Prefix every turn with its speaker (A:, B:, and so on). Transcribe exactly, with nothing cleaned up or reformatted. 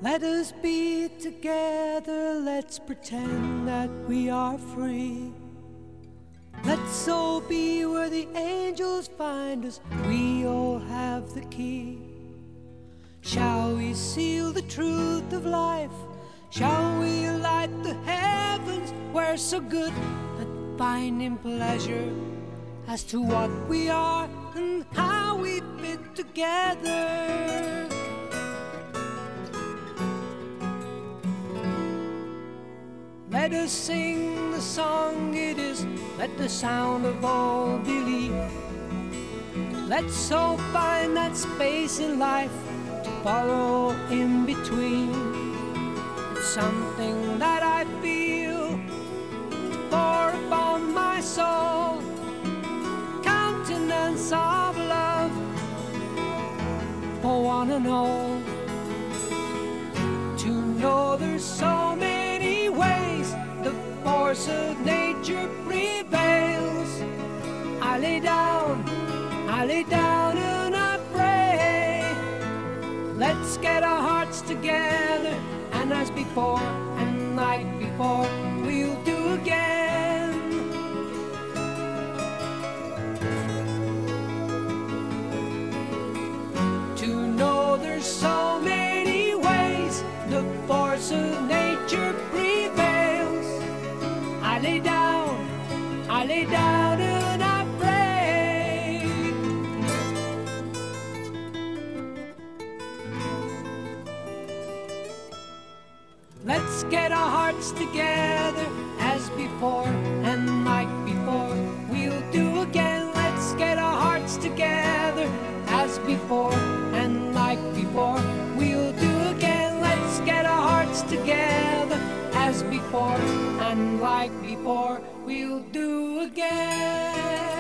A: Let us be together, let's pretend that we are free. Let's all be where the angels find us, we all have the key. Shall we seal the truth of life? Shall we light the heavens? We're so good at finding pleasure as to what we are and how we fit together. Let us sing the song it is, let the sound of all believe. Let's all find that space in life to follow in between. It's something that I feel to pour upon my soul, countenance of love for one and all. To know there's so many ways the force of nature prevails. I lay down, I lay down and I pray. Let's get our hearts together, and as before and like before, we'll do again. To know there's so many ways the force of nature prevails. I lay down, I lay down and I pray. Let's get our hearts together as before and like before, we'll do again. Let's get our hearts together as before and like before, we'll do again. Let's get our hearts together as before and like before, we'll do again.